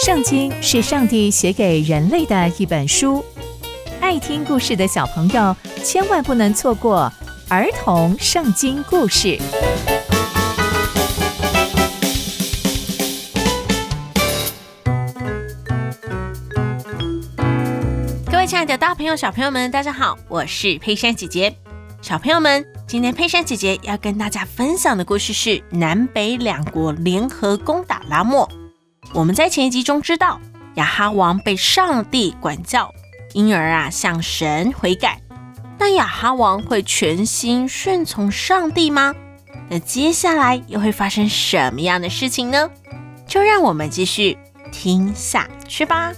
圣经是上帝写给人类的一本书，爱听故事的小朋友千万不能错过儿童圣经故事。 各位亲爱的大朋友小朋友们，大家好，我是佩珊姐姐。小朋友们，今天佩珊姐姐要跟大家分享的故事是南北两国联合攻打拉末。我们在前一集中知道，亚哈王被上帝管教，因而向神悔改。那亚哈王会全心顺从上帝吗？那接下来又会发生什么样的事情呢？就让我们继续听下去吧。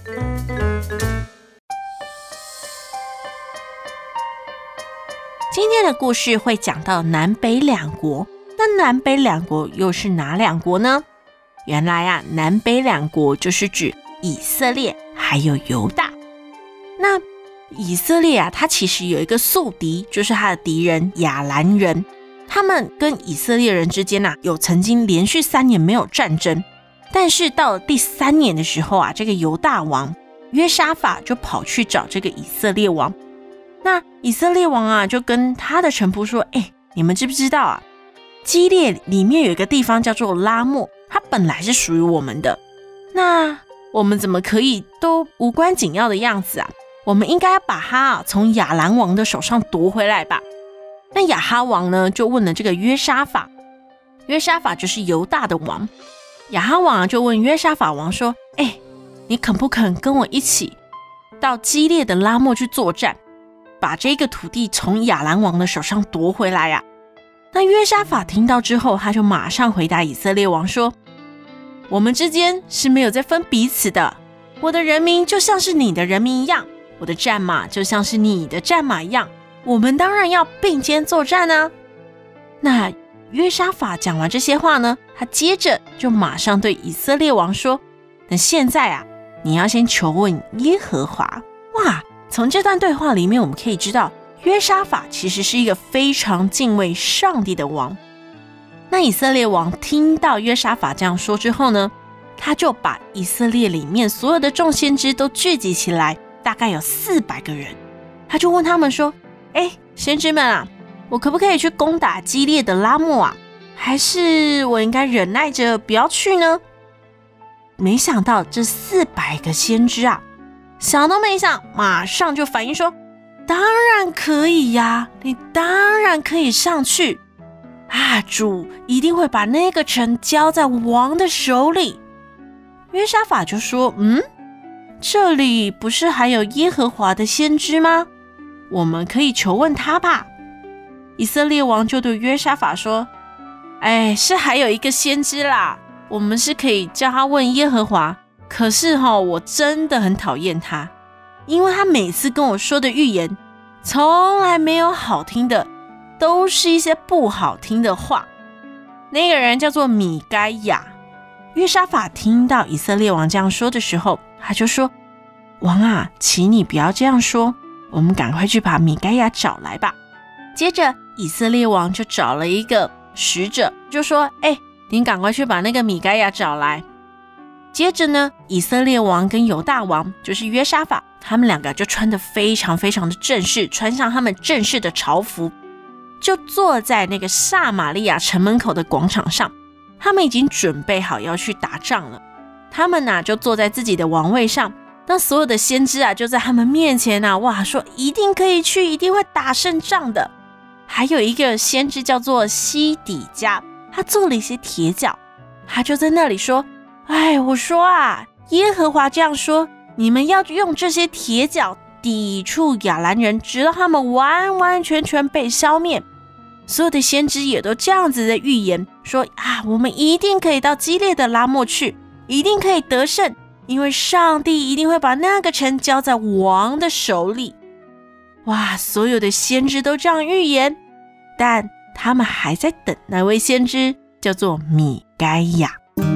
今天的故事会讲到南北两国，那南北两国又是哪两国呢？原来南北两国就是指以色列还有犹大。那以色列它其实有一个宿敌，就是他的敌人亚兰人。他们跟以色列人之间有曾经连续3年没有战争，但是到了第3年的时候这个犹大王约沙法就跑去找这个以色列王。那以色列王就跟他的臣仆说，你们知不知道基列里面有一个地方叫做拉末，它本来是属于我们的，那我们怎么可以都无关紧要的样子我们应该要把它从亚兰王的手上夺回来吧。那亚哈王呢就问了这个约沙法，约沙法就是犹大的王。亚哈王就问约沙法王说，你肯不肯跟我一起到基列的拉末去作战，把这个土地从亚兰王的手上夺回来那约沙法听到之后，他就马上回答以色列王说，我们之间是没有在分彼此的，我的人民就像是你的人民一样，我的战马就像是你的战马一样，我们当然要并肩作战那约沙法讲完这些话呢，他接着就马上对以色列王说，那现在你要先求问耶和华。哇，从这段对话里面我们可以知道，约沙法其实是一个非常敬畏上帝的王。那以色列王听到约沙法这样说之后呢，他就把以色列里面所有的众先知都聚集起来，大概有400个人。他就问他们说，先知们我可不可以去攻打基列的拉末还是我应该忍耐着不要去呢？没想到这400个先知想都没想，马上就反应说，当然可以你当然可以上去主一定会把那个城交在王的手里。约沙法就说，这里不是还有耶和华的先知吗？我们可以求问他吧。以色列王就对约沙法说，是还有一个先知啦，我们是可以叫他问耶和华，可是我真的很讨厌他，因为他每次跟我说的预言从来没有好听的，都是一些不好听的话。那个人叫做米该亚。约沙法听到以色列王这样说的时候，他就说，王请你不要这样说，我们赶快去把米该亚找来吧。接着以色列王就找了一个使者，就说，你赶快去把那个米该亚找来。接着呢，以色列王跟犹大王就是约沙法，他们2个就穿得非常非常的正式，穿上他们正式的朝服，就坐在那个撒玛利亚城门口的广场上。他们已经准备好要去打仗了，他们就坐在自己的王位上。那所有的先知就在他们面前说一定可以去，一定会打胜仗的。还有一个先知叫做西底家，他做了一些铁脚，他就在那里说，我说耶和华这样说，你们要用这些铁脚抵触亚兰人，直到他们完完全全被消灭。所有的先知也都这样子的预言说我们一定可以到基列的拉末去，一定可以得胜，因为上帝一定会把那个城交在王的手里。所有的先知都这样预言，但他们还在等那位先知，叫做米该亚。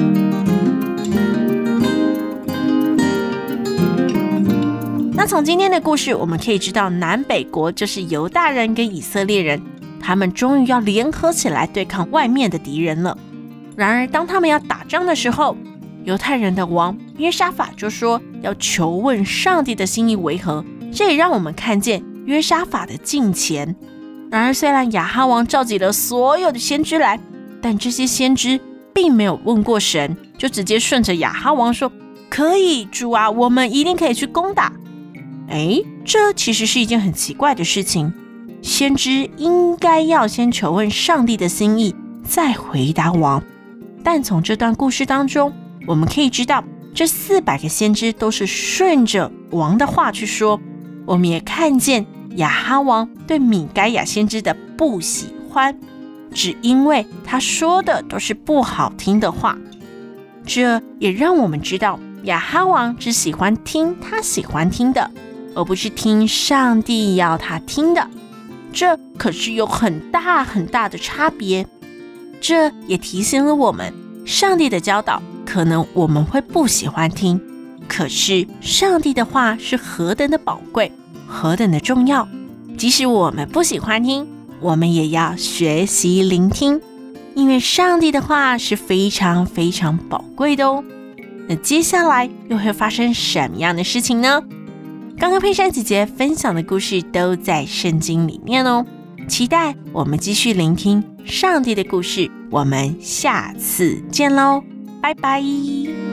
那从今天的故事我们可以知道，南北国就是犹大人跟以色列人，他们终于要联合起来对抗外面的敌人了。然而当他们要打仗的时候， 犹太人的王约沙法就说要求问上帝的心意为何，这也让我们看见约沙法的敬虔。然而虽然亚哈王召集了所有的先知来，但这些先知并没有问过神，就直接顺着亚哈王说，可以，主啊，我们一定可以去攻打。这其实是一件很奇怪的事情，先知应该要先求问上帝的心意，再回答王。但从这段故事当中，我们可以知道，这400个先知都是顺着王的话去说。我们也看见亚哈王对米该亚先知的不喜欢，只因为他说的都是不好听的话。这也让我们知道，亚哈王只喜欢听他喜欢听的，而不是听上帝要他听的。这可是有很大很大的差别。这也提醒了我们，上帝的教导可能我们会不喜欢听，可是上帝的话是何等的宝贵，何等的重要。即使我们不喜欢听，我们也要学习聆听，因为上帝的话是非常非常宝贵的哦。那接下来又会发生什么样的事情呢？刚刚佩珊姐姐分享的故事都在圣经里面哦，期待我们继续聆听上帝的故事。我们下次见喽，拜拜。